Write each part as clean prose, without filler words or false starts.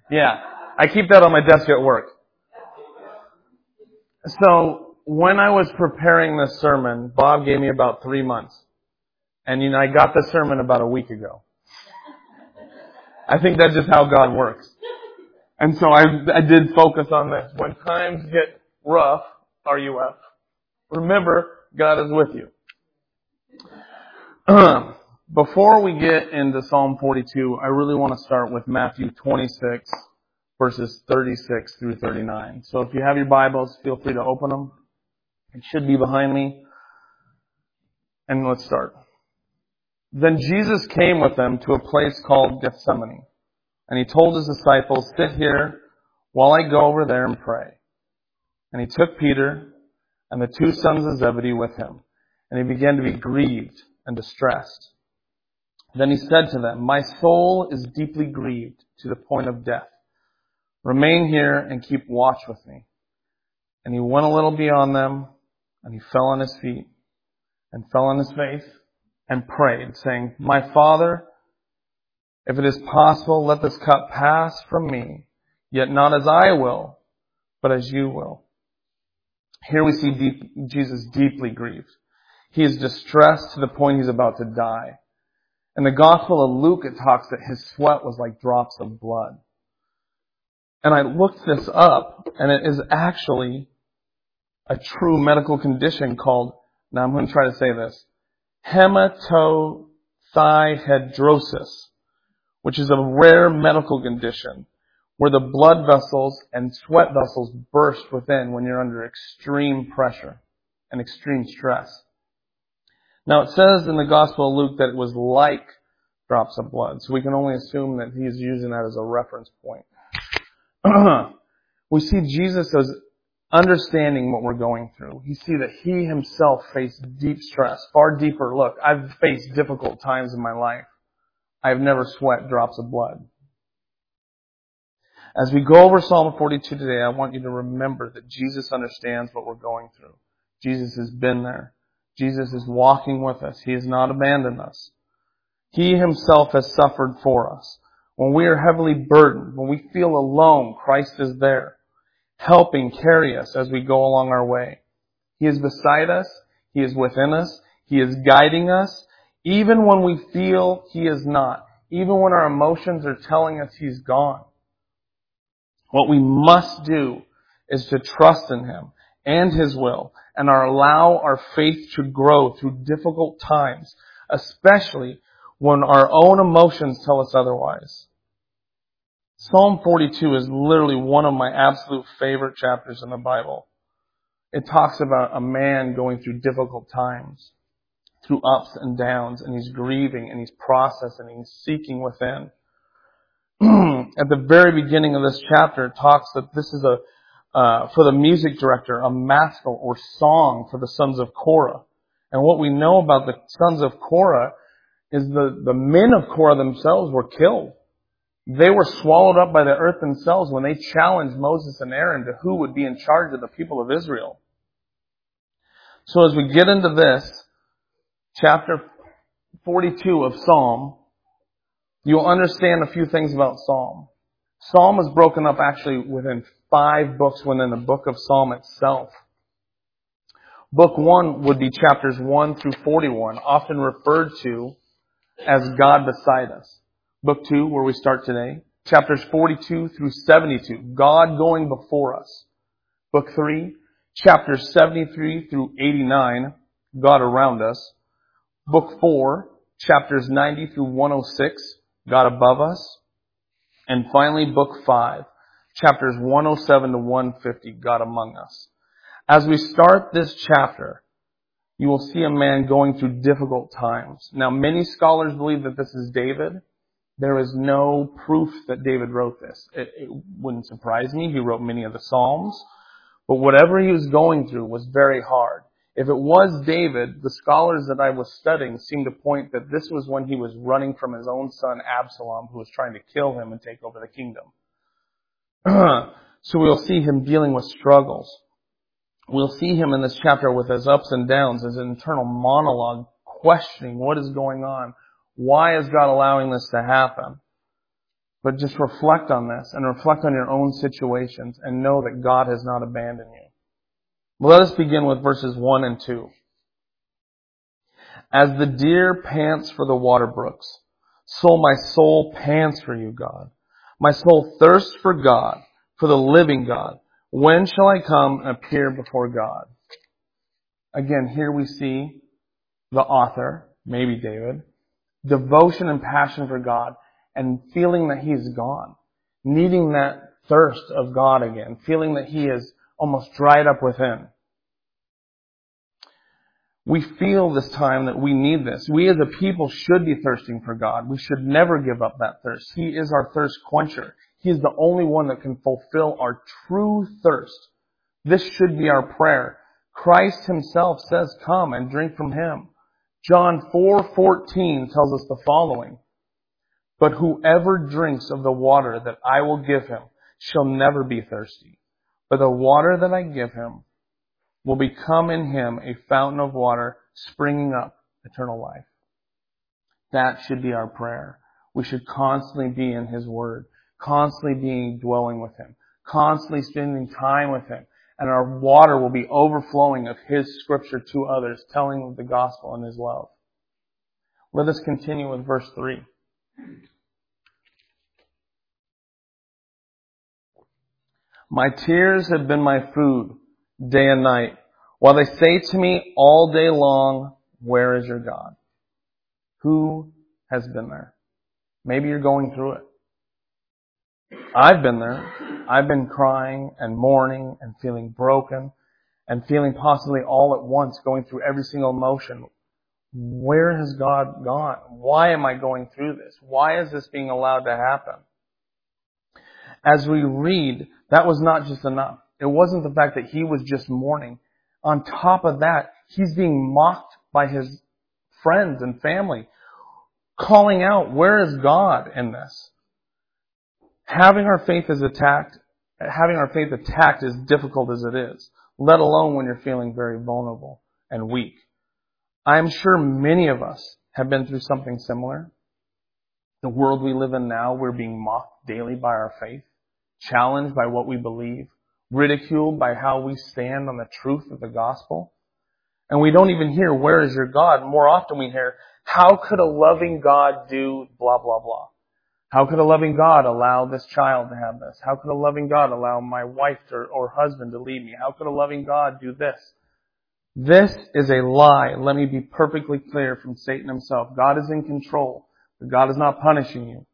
Yeah, I keep that on my desk at work. So when I was preparing this sermon, Bob gave me about 3 months. And I got the sermon about a week ago. I think that's just how God works. And so I did focus on this. When times get rough, RUF, remember, God is with you. Before we get into Psalm 42, I really want to start with Matthew 26, verses 36 through 39. So if you have your Bibles, feel free to open them. It should be behind me. And let's start. Then Jesus came with them to a place called Gethsemane. And he told his disciples, "Sit here while I go over there and pray." And he took Peter and the 2 sons of Zebedee with him. And he began to be grieved and distressed. Then he said to them, "My soul is deeply grieved to the point of death. Remain here and keep watch with me." And he went a little beyond them, and he fell on his feet and fell on his face and prayed, saying, "My Father, if it is possible, let this cup pass from me, yet not as I will, but as you will." Here we see Jesus deeply grieved. He is distressed to the point he's about to die. In the Gospel of Luke, it talks that his sweat was like drops of blood. And I looked this up, and it is actually a true medical condition called, now I'm going to try to say this, hematothyhidrosis, which is a rare medical condition where the blood vessels and sweat vessels burst within when you're under extreme pressure and extreme stress. Now it says in the Gospel of Luke that it was like drops of blood, so we can only assume that he's using that as a reference point. We see Jesus as understanding what we're going through. You see that he himself faced deep stress, far deeper. Look, I've faced difficult times in my life. I've never sweat drops of blood. As we go over Psalm 42 today, I want you to remember that Jesus understands what we're going through. Jesus has been there. Jesus is walking with us. He has not abandoned us. He himself has suffered for us. When we are heavily burdened, when we feel alone, Christ is there, helping carry us as we go along our way. He is beside us. He is within us. He is guiding us, even when we feel he is not, even when our emotions are telling us he's gone. What we must do is to trust in him and his will and allow our faith to grow through difficult times, especially when our own emotions tell us otherwise. Psalm 42 is literally one of my absolute favorite chapters in the Bible. It talks about a man going through difficult times, through ups and downs, and he's grieving and he's processing and he's seeking within. At the very beginning of this chapter, it talks that this is for the music director, a maskil or song for the sons of Korah. And what we know about the sons of Korah is the men of Korah themselves were killed. They were swallowed up by the earth themselves when they challenged Moses and Aaron to who would be in charge of the people of Israel. So as we get into this, chapter 42 of Psalm, you'll understand a few things about Psalm. Psalm is broken up actually within 5 books within the book of Psalm itself. Book 1 would be chapters 1 through 41, often referred to as God beside us. Book 2, where we start today, chapters 42 through 72, God going before us. Book 3, chapters 73 through 89, God around us. Book 4, chapters 90 through 106, God above us. And finally, book 5, chapters 107 to 150, God among us. As we start this chapter, you will see a man going through difficult times. Now, many scholars believe that this is David. There is no proof that David wrote this. It wouldn't surprise me. He wrote many of the Psalms. But whatever he was going through was very hard. If it was David, the scholars that I was studying seem to point that this was when he was running from his own son Absalom, who was trying to kill him and take over the kingdom. So we'll see him dealing with struggles. We'll see him in this chapter with his ups and downs, his internal monologue, questioning what is going on. Why is God allowing this to happen? But just reflect on this and reflect on your own situations and know that God has not abandoned you. Let us begin with verses 1 and 2. As the deer pants for the water brooks, so my soul pants for you, God. My soul thirsts for God, for the living God. When shall I come and appear before God? Again, here we see the author, maybe David, devotion and passion for God and feeling that He's gone, needing that thirst of God again, feeling that He is almost dried up within. We feel this time that we need this. We as a people should be thirsting for God. We should never give up that thirst. He is our thirst quencher. He is the only one that can fulfill our true thirst. This should be our prayer. Christ Himself says, "Come and drink from Him." John 4:14 tells us the following, "But whoever drinks of the water that I will give him shall never be thirsty. But the water that I give him will become in him a fountain of water springing up eternal life." That should be our prayer. We should constantly be in His Word, constantly dwelling with Him, constantly spending time with Him. And our water will be overflowing of His Scripture to others, telling of the gospel and His love. Let us continue with verse 3. My tears have been my food day and night, while they say to me all day long, "Where is your God?" Who has been there? Maybe you're going through it. I've been there. I've been crying and mourning and feeling broken and feeling possibly all at once, going through every single emotion. Where has God gone? Why am I going through this? Why is this being allowed to happen? As we read, that was not just enough. It wasn't the fact that he was just mourning. On top of that, he's being mocked by his friends and family, calling out, "Where is God in this?" Having our faith attacked as difficult as it is, let alone when you're feeling very vulnerable and weak. I'm sure many of us have been through something similar. The world we live in now, we're being mocked daily by our faith, challenged by what we believe, ridiculed by how we stand on the truth of the gospel. And we don't even hear, "Where is your God?" More often we hear, "How could a loving God do blah, blah, blah? How could a loving God allow this child to have this? How could a loving God allow my wife or husband to leave me? How could a loving God do this?" This is a lie. Let me be perfectly clear from Satan himself. God is in control, but God is not punishing you.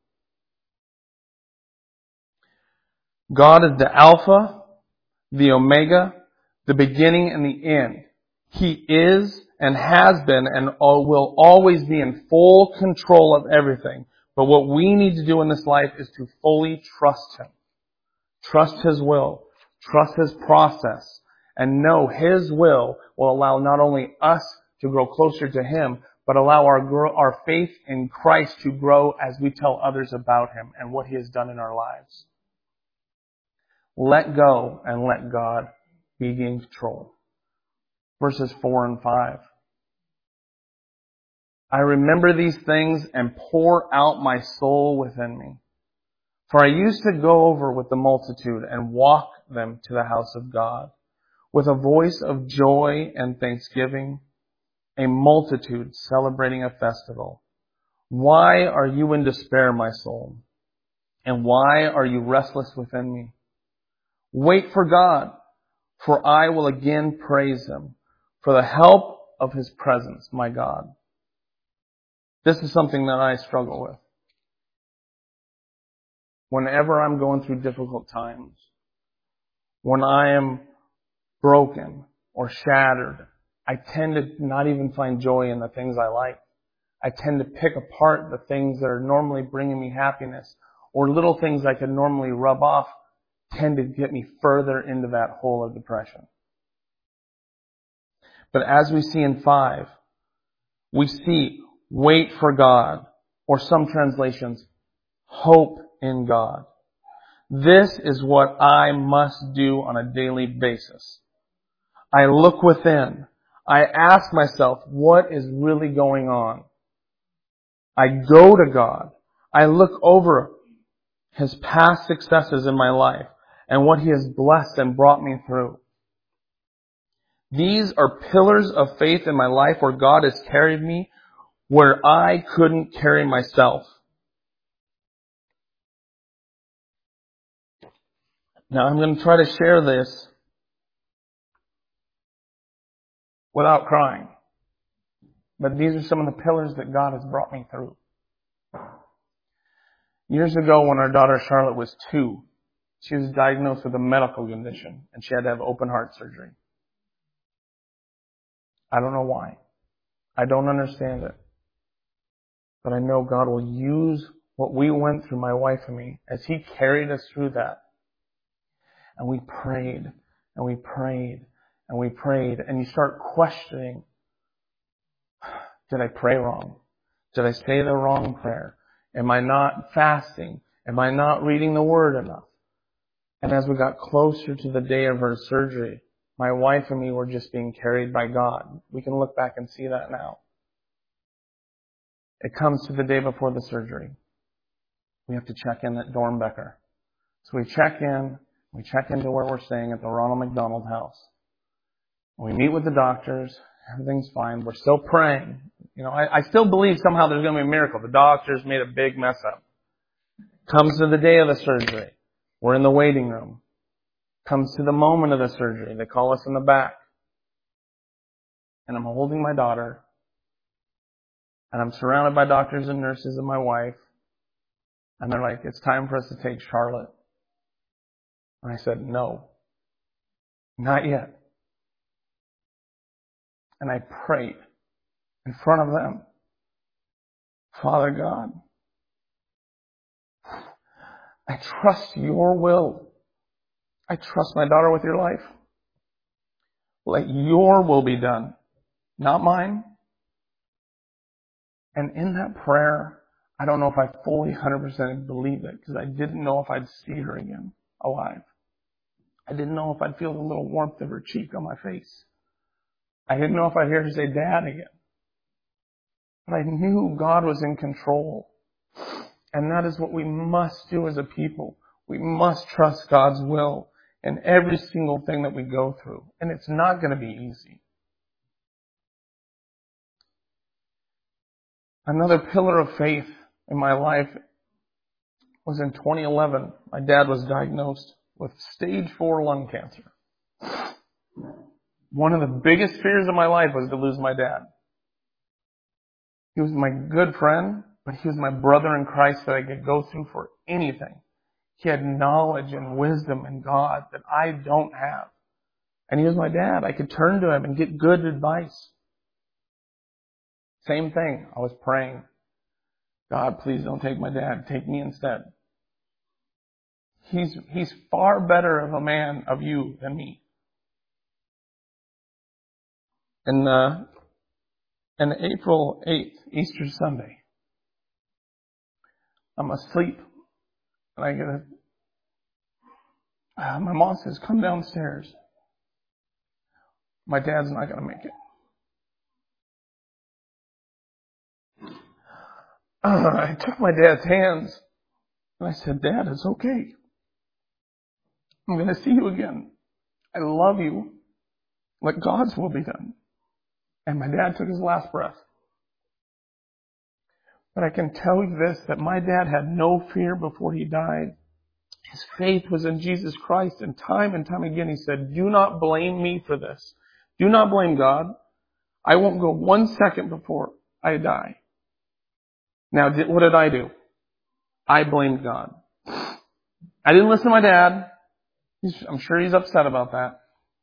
God is the Alpha, the Omega, the beginning and the end. He is and has been and will always be in full control of everything. But what we need to do in this life is to fully trust Him. Trust His will. Trust His process. And know His will allow not only us to grow closer to Him, but allow our faith in Christ to grow as we tell others about Him and what He has done in our lives. Let go and let God be in control. Verses 4 and 5. I remember these things and pour out my soul within me. For I used to go over with the multitude and walk them to the house of God, with a voice of joy and thanksgiving, a multitude celebrating a festival. Why are you in despair, my soul? And why are you restless within me? Wait for God, for I will again praise Him, for the help of His presence, my God. This is something that I struggle with. Whenever I'm going through difficult times, when I am broken or shattered, I tend to not even find joy in the things I like. I tend to pick apart the things that are normally bringing me happiness, or little things I could normally rub off tend to get me further into that hole of depression. But as we see in 5, we see wait for God, or some translations, hope in God. This is what I must do on a daily basis. I look within. I ask myself, what is really going on? I go to God. I look over His past successes in my life, and what He has blessed and brought me through. These are pillars of faith in my life where God has carried me where I couldn't carry myself. Now I'm going to try to share this without crying. But these are some of the pillars that God has brought me through. Years ago, when our daughter Charlotte was 2, she was diagnosed with a medical condition and she had to have open heart surgery. I don't know why. I don't understand it. But I know God will use what we went through, my wife and me, as He carried us through that. And we prayed, and we prayed, and we prayed, and you start questioning, did I pray wrong? Did I say the wrong prayer? Am I not fasting? Am I not reading the Word enough? And as we got closer to the day of her surgery, my wife and me were just being carried by God. We can look back and see that now. It comes to the day before the surgery. We have to check in at Dornbecker. So we check into where we're staying at the Ronald McDonald House. We meet with the doctors. Everything's fine. We're still praying. I still believe somehow there's going to be a miracle. The doctors made a big mess up. Comes to the day of the surgery. We're in the waiting room. Comes to the moment of the surgery. They call us in the back. And I'm holding my daughter. And I'm surrounded by doctors and nurses and my wife. And they're like, it's time for us to take Charlotte. And I said, no. Not yet. And I prayed in front of them. Father God, I trust your will. I trust my daughter with your life. Let your will be done, not mine. And in that prayer, I don't know if I fully 100% believed it because I didn't know if I'd see her again alive. I didn't know if I'd feel the little warmth of her cheek on my face. I didn't know if I'd hear her say Dad again. But I knew God was in control. And that is what we must do as a people. We must trust God's will in every single thing that we go through. And it's not going to be easy. Another pillar of faith in my life was in 2011. My dad was diagnosed with stage 4 lung cancer. One of the biggest fears of my life was to lose my dad. He was my good friend, but he was my brother in Christ that I could go through for anything. He had knowledge and wisdom in God that I don't have. And he was my dad. I could turn to him and get good advice. Same thing. I was praying, God, please don't take my dad. Take me instead. He's far better of a man of you than me. And April 8th, Easter Sunday, I'm asleep. And I get my mom says, come downstairs. My dad's not going to make it. I took my dad's hands and I said, Dad, it's okay. I'm going to see you again. I love you. Let God's will be done. And my dad took his last breath. But I can tell you this, that my dad had no fear before he died. His faith was in Jesus Christ. And time again he said, do not blame me for this. Do not blame God. I won't go 1 second before I die. Now, what did I do? I blamed God. I didn't listen to my dad. I'm sure he's upset about that.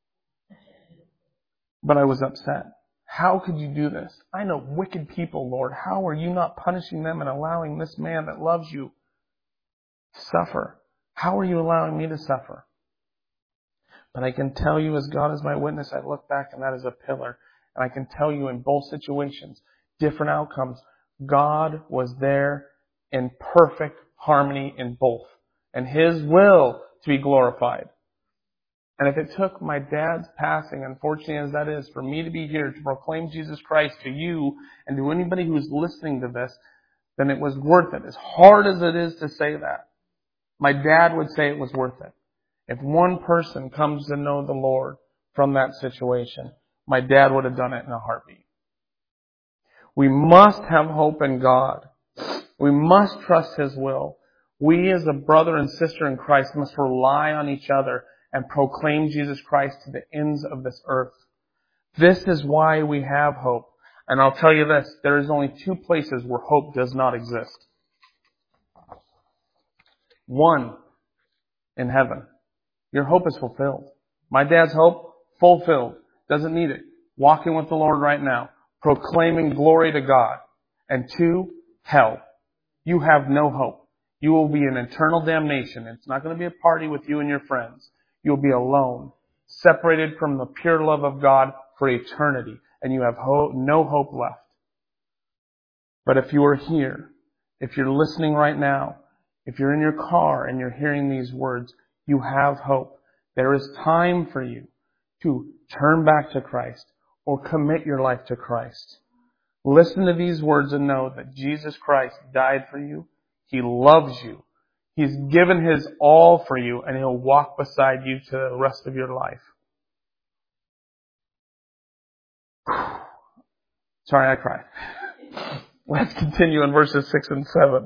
But I was upset. How could you do this? I know wicked people, Lord. How are you not punishing them and allowing this man that loves you to suffer? How are you allowing me to suffer? But I can tell you, as God is my witness, I look back and that is a pillar. And I can tell you in both situations, different outcomes, God was there in perfect harmony in both. And His will to be glorified. And if it took my dad's passing, unfortunately as that is, for me to be here to proclaim Jesus Christ to you and to anybody who's listening to this, then it was worth it. As hard as it is to say that. My dad would say it was worth it. If one person comes to know the Lord from that situation, my dad would have done it in a heartbeat. We must have hope in God. We must trust His will. We as a brother and sister in Christ must rely on each other and proclaim Jesus Christ to the ends of this earth. This is why we have hope. And I'll tell you this, there is only two places where hope does not exist. One, in heaven. Your hope is fulfilled. My dad's hope, fulfilled. Doesn't need it. Walking with the Lord right now. Proclaiming glory to God. And two, hell. You have no hope. You will be in eternal damnation. It's not going to be a party with you and your friends. You'll be alone, separated from the pure love of God for eternity. And you have no hope left. But if you are here, if you're listening right now, if you're in your car and you're hearing these words, you have hope. There is time for you to turn back to Christ or commit your life to Christ. Listen to these words and know that Jesus Christ died for you. He loves you. He's given His all for you, and He'll walk beside you to the rest of your life. Sorry, I cried. Let's continue in verses 6 and 7.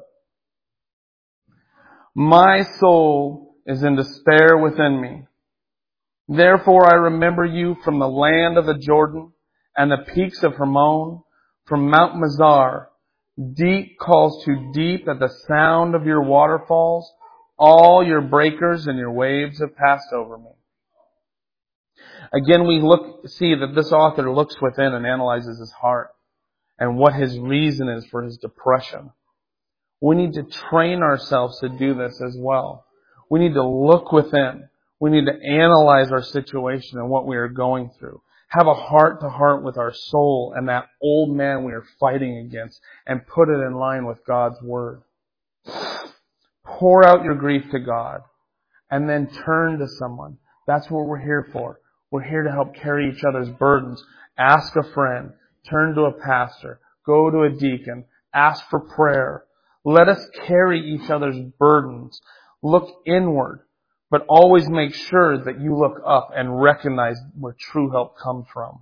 My soul is in despair within me. Therefore I remember you from the land of the Jordan and the peaks of Hermon, from Mount Mizar. Deep calls to deep at the sound of your waterfalls. All your breakers and your waves have passed over me. Again, we see that this author looks within and analyzes his heart and what his reason is for his depression. We need to train ourselves to do this as well. We need to look within. We need to analyze our situation and what we are going through. Have a heart-to-heart with our soul and that old man we are fighting against and put it in line with God's Word. Pour out your grief to God and then turn to someone. That's what we're here for. We're here to help carry each other's burdens. Ask a friend. Turn to a pastor. Go to a deacon. Ask for prayer. Let us carry each other's burdens. Look inward, but always make sure that you look up and recognize where true help comes from.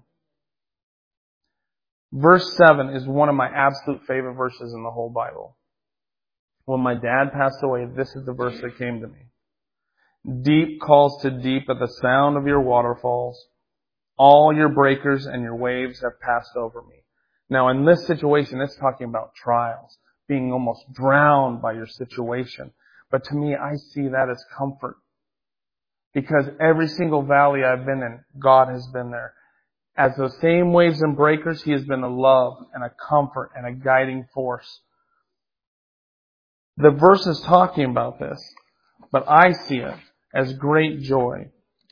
Verse 7 is one of my absolute favorite verses in the whole Bible. When my dad passed away, this is the verse that came to me. Deep calls to deep at the sound of your waterfalls. All your breakers and your waves have passed over me. Now in this situation, it's talking about trials, being almost drowned by your situation. But to me, I see that as comfort. Because every single valley I've been in, God has been there. As those same waves and breakers, He has been a love and a comfort and a guiding force. The verse is talking about this, but I see it as great joy.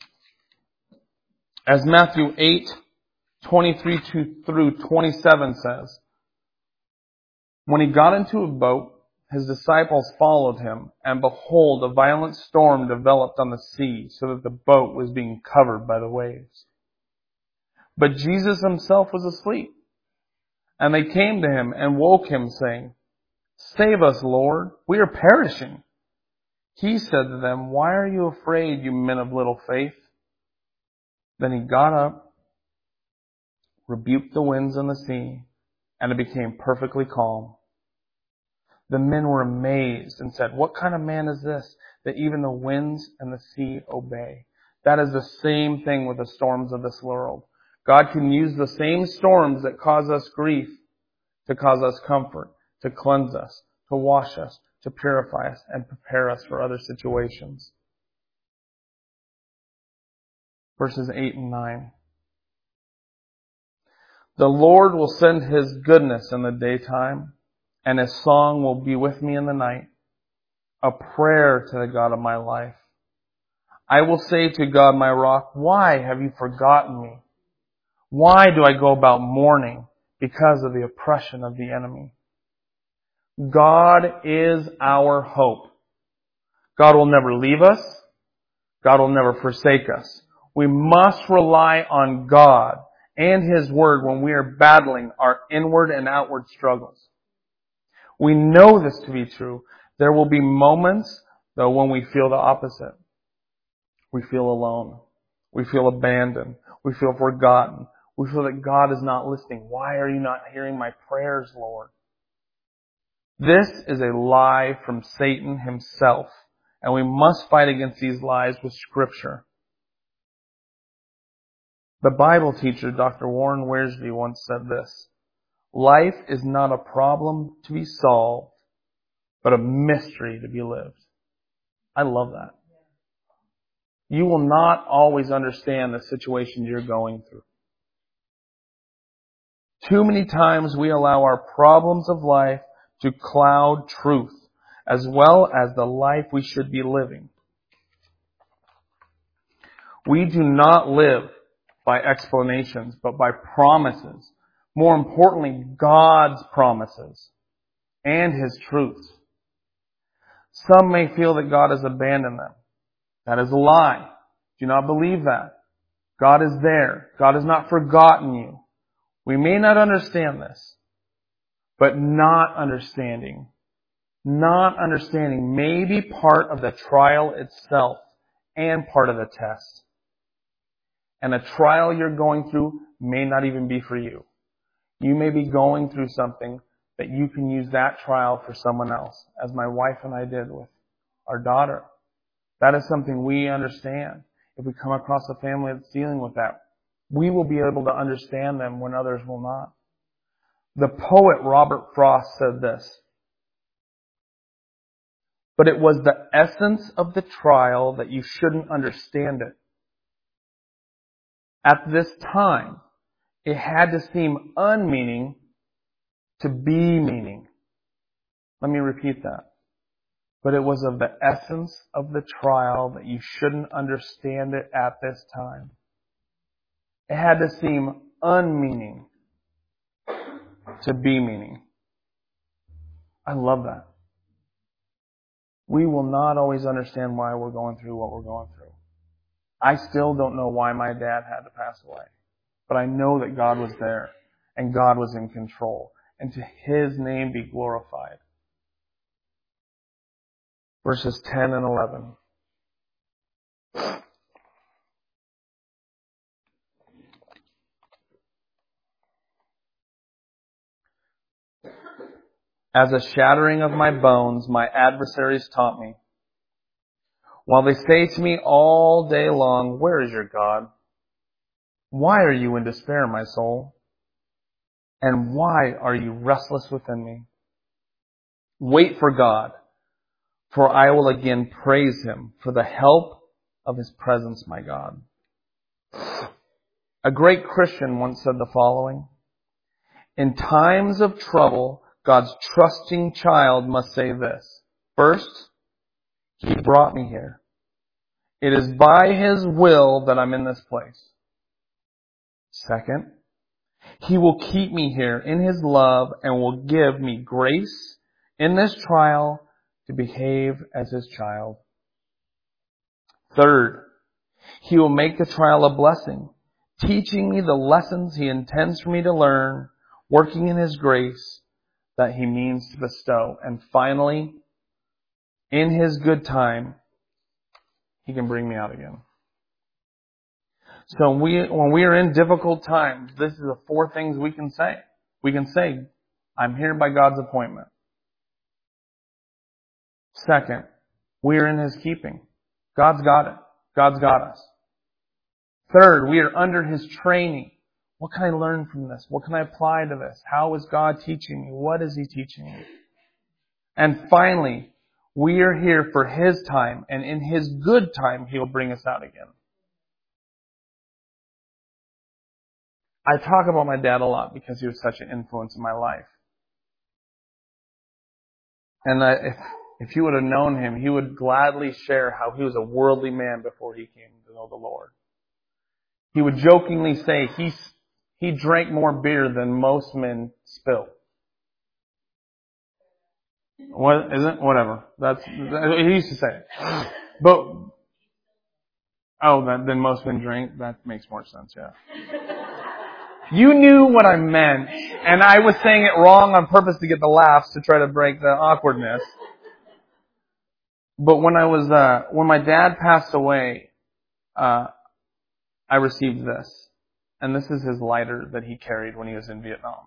As Matthew 8:23 through 27 says, when He got into a boat, His disciples followed Him, and behold, a violent storm developed on the sea, so that the boat was being covered by the waves. But Jesus Himself was asleep. And they came to Him and woke Him, saying, Save us, Lord, we are perishing. He said to them, Why are you afraid, you men of little faith? Then He got up, rebuked the winds and the sea, and it became perfectly calm. The men were amazed and said, What kind of man is this, that even the winds and the sea obey? That is the same thing with the storms of this world. God can use the same storms that cause us grief to cause us comfort, to cleanse us, to wash us, to purify us, and prepare us for other situations. Verses 8 and 9. The Lord will send His goodness in the daytime, and His song will be with me in the night, a prayer to the God of my life. I will say to God, my rock, why have you forgotten me? Why do I go about mourning because of the oppression of the enemy? God is our hope. God will never leave us. God will never forsake us. We must rely on God and His Word when we are battling our inward and outward struggles. We know this to be true. There will be moments Though when we feel the opposite, we feel alone. We feel abandoned. We feel forgotten. We feel that God is not listening. Why are you not hearing my prayers, Lord? This is a lie from Satan himself, and we must fight against these lies with Scripture. The Bible teacher, Dr. Warren Wiersbe, once said this: life is not a problem to be solved, but a mystery to be lived. I love that. You will not always understand the situation you're going through. Too many times we allow our problems of life to cloud truth, as well as the life we should be living. We do not live by explanations, but by promises. More importantly, God's promises and His truths. Some may feel that God has abandoned them. That is a lie. Do not believe that. God is there. God has not forgotten you. We may not understand this, but not understanding may be part of the trial itself and part of the test. And a trial you're going through may not even be for you. You may be going through something that you can use that trial for someone else, as my wife and I did with our daughter. That is something we understand. If we come across a family that's dealing with that, we will be able to understand them when others will not. The poet Robert Frost said this: but it was the essence of the trial that you shouldn't understand it. At this time, it had to seem unmeaning to be meaning. Let me repeat that. But it was of the essence of the trial that you shouldn't understand it at this time. It had to seem unmeaning to be meaning. I love that. We will not always understand why we're going through what we're going through. I still don't know why my dad had to pass away. But I know that God was there and God was in control. And to His name be glorified. Verses 10 and 11. As a shattering of my bones, my adversaries taunt me. While they say to me all day long, where is your God? Why are you in despair, my soul? And why are you restless within me? Wait for God, for I will again praise Him for the help of His presence, my God. A great Christian once said the following: in times of trouble, God's trusting child must say this: first, He brought me here. It is by His will that I'm in this place. Second, He will keep me here in His love and will give me grace in this trial to behave as His child. Third, He will make the trial a blessing, teaching me the lessons He intends for me to learn, working in His grace that He means to bestow. And finally, in His good time, He can bring me out again. So when we are in difficult times, this is the four things we can say. We can say, I'm here by God's appointment. Second, we are in His keeping. God's got it. God's got us. Third, we are under His training. What can I learn from this? What can I apply to this? How is God teaching me? What is He teaching me? And finally, we are here for His time, and in His good time, He'll bring us out again. I talk about my dad a lot because he was such an influence in my life. And if you would have known him, he would gladly share how he was a worldly man before he came to know the Lord. He would jokingly say he drank more beer than most men spill. What isn't? Whatever. He used to say it. But then most men drink. That makes more sense. Yeah. You knew what I meant, and I was saying it wrong on purpose to get the laughs to try to break the awkwardness. But when my dad passed away, I received this. And this is his lighter that he carried when he was in Vietnam.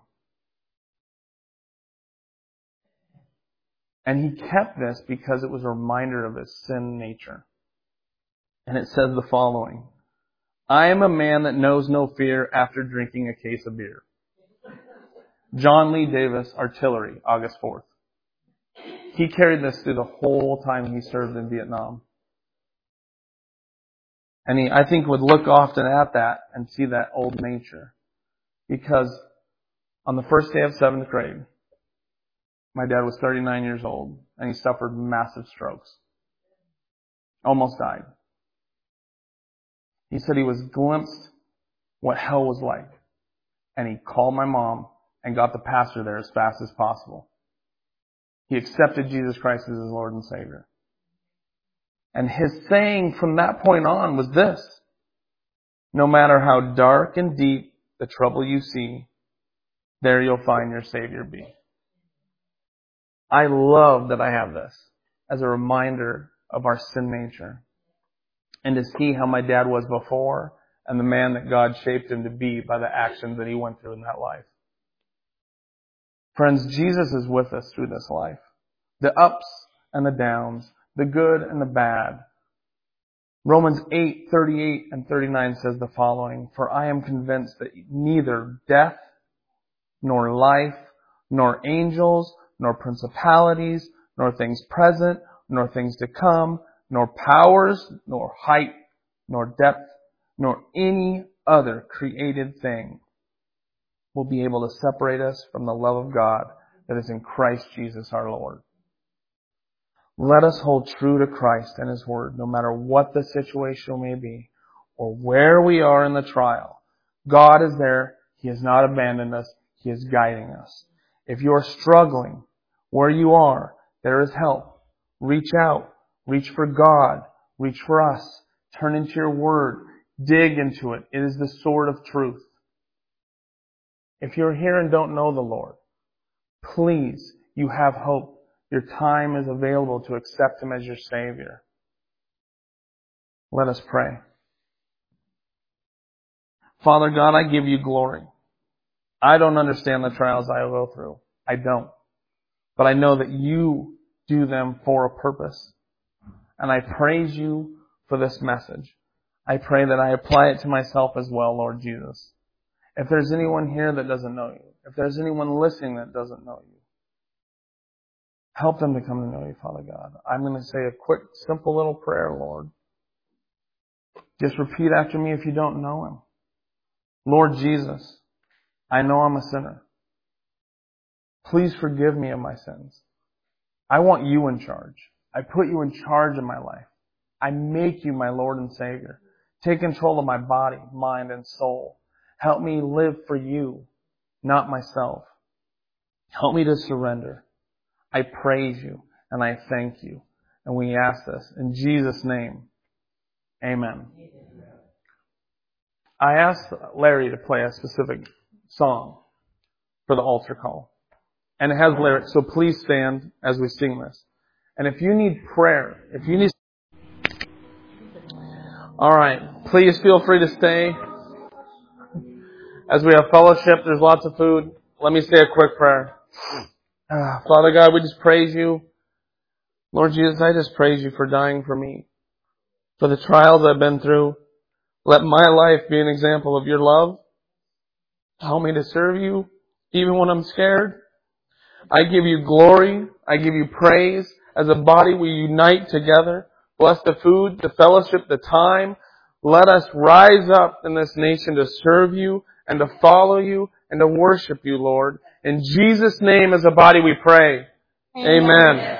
And he kept this because it was a reminder of his sin nature. And it says the following: I am a man that knows no fear after drinking a case of beer. John Lee Davis, Artillery, August 4th. He carried this through the whole time he served in Vietnam. And he, I think, would look often at that and see that old nature. Because on the first day of 7th grade, my dad was 39 years old and he suffered massive strokes. Almost died. He said he was glimpsed what hell was like. And he called my mom and got the pastor there as fast as possible. He accepted Jesus Christ as his Lord and Savior. And his saying from that point on was this: no matter how dark and deep the trouble you see, there you'll find your Savior be. I love that I have this as a reminder of our sin nature. And to see how my dad was before and the man that God shaped him to be by the actions that he went through in that life. Friends, Jesus is with us through this life. The ups and the downs, the good and the bad. Romans 8:38 and 39 says the following: For I am convinced that neither death, nor life, nor angels, nor principalities, nor things present, nor things to come, nor powers, nor height, nor depth, nor any other created thing will be able to separate us from the love of God that is in Christ Jesus our Lord. Let us hold true to Christ and His Word, no matter what the situation may be, or where we are in the trial. God is there. He has not abandoned us. He is guiding us. If you are struggling where you are, there is help. Reach out. Reach for God. Reach for us. Turn into your Word. Dig into it. It is the sword of truth. If you're here and don't know the Lord, please, you have hope. Your time is available to accept Him as your Savior. Let us pray. Father God, I give you glory. I don't understand the trials I go through. I don't. But I know that you do them for a purpose. And I praise you for this message. I pray that I apply it to myself as well, Lord Jesus. If there's anyone here that doesn't know you, if there's anyone listening that doesn't know you, help them to come to know you, Father God. I'm going to say a quick, simple little prayer, Lord. Just repeat after me if you don't know Him. Lord Jesus, I know I'm a sinner. Please forgive me of my sins. I want you in charge. I put you in charge of my life. I make you my Lord and Savior. Take control of my body, mind, and soul. Help me live for you, not myself. Help me to surrender. I praise you and I thank you. And we ask this in Jesus' name. Amen. I asked Larry to play a specific song for the altar call. And it has lyrics, so please stand as we sing this. And if you need prayer, alright, please feel free to stay. As we have fellowship, there's lots of food. Let me say a quick prayer. Father God, we just praise you. Lord Jesus, I just praise you for dying for me, for the trials I've been through. Let my life be an example of your love. Help me to serve you, even when I'm scared. I give you glory. I give you praise. As a body, we unite together. Bless the food, the fellowship, the time. Let us rise up in this nation to serve you and to follow you and to worship you, Lord. In Jesus' name, as a body, we pray. Amen.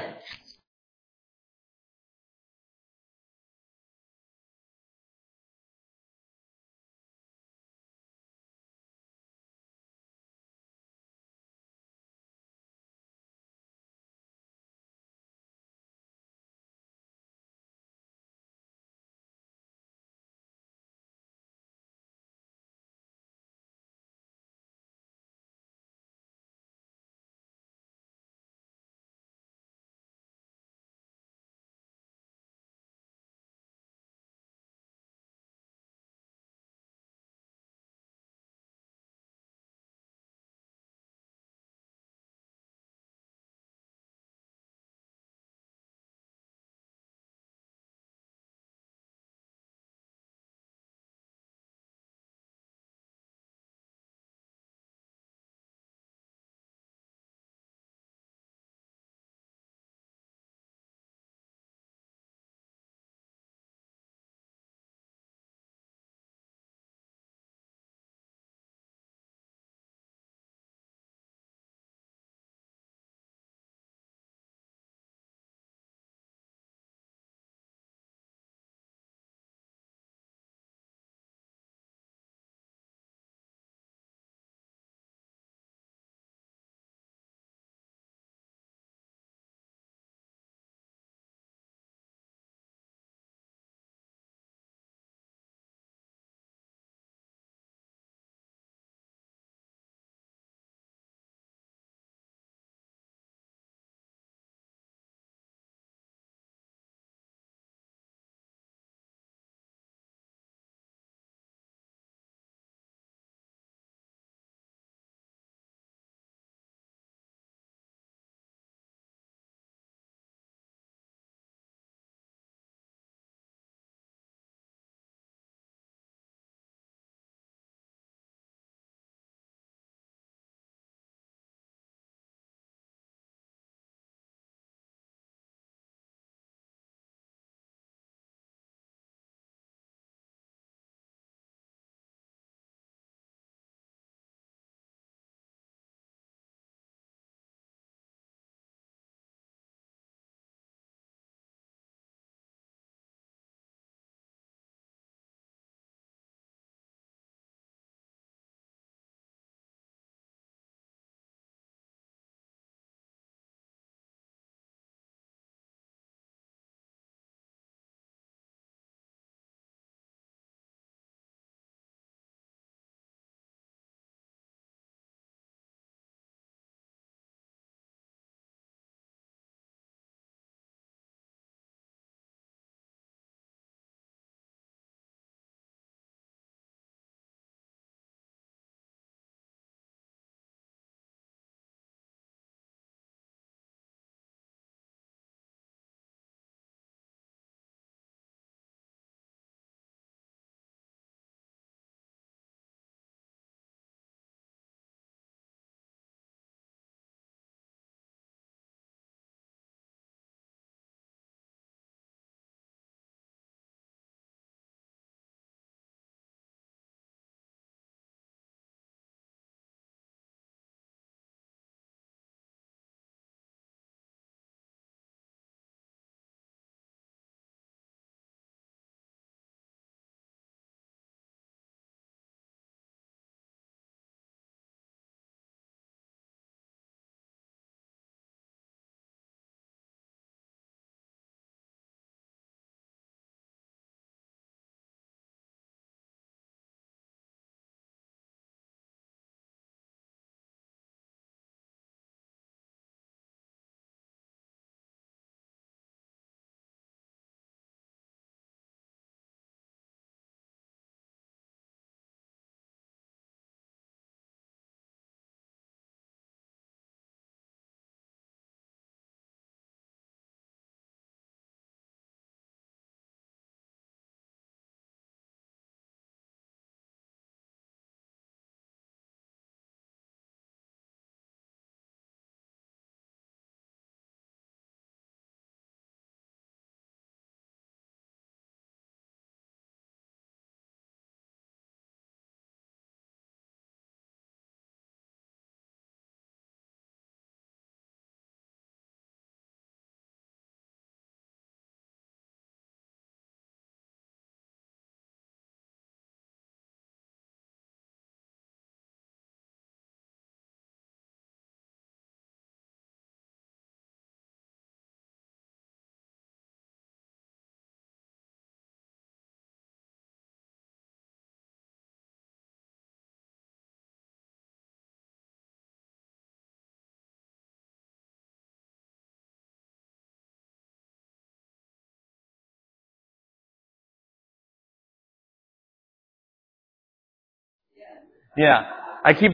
Yeah. I keep